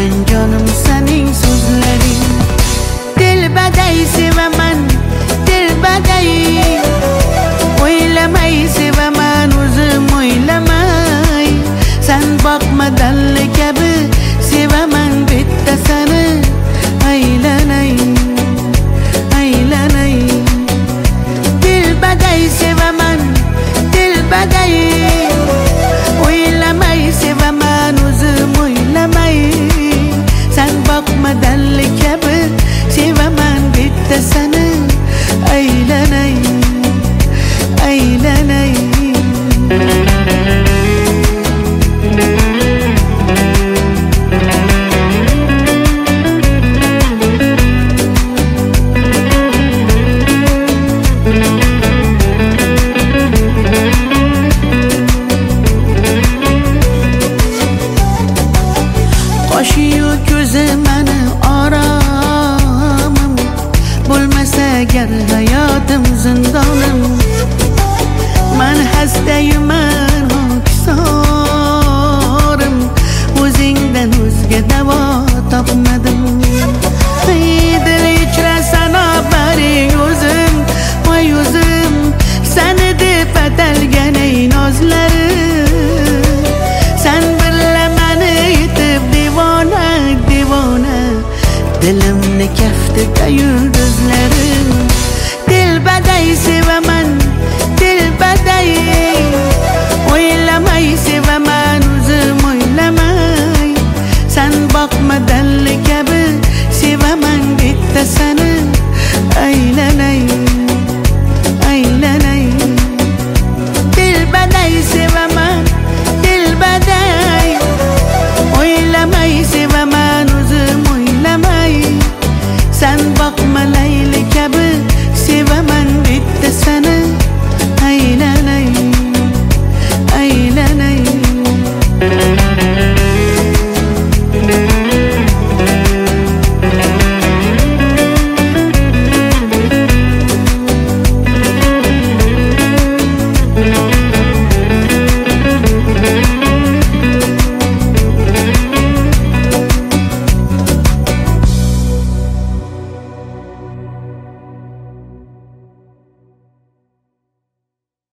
sevaman canım sening so'zlaring. Dilbaday sevaman, dilbaday. O'ylamay sevaman o'zim o'ylamay. Sen boqmadanli kabi sevaman bitta seni. Aylanay, aylanay. Dilbaday sevaman, dilbaday. O'ylamay sevaman o'zim o'ylamay. Sen boqmadanli kabi sevaman bitta seni. Aylanay, aylanay. Qoshiyu ko'zi meni oromim, bo'lmasa agar hayotim zindonim. Men hastayman hokisorim, o'zingdan o'zga davo topmadim. Dil ichra sana baring o'zim, voy o'zim, seni deb atalgan ey nozlarim. Sen birla meni yetib divona, divona, dilimni kaftida yulduzlarim. Dilbaday sevaman, dilbaday. O'ylamay sevaman o'zim o'ylamay. Sen boqmadan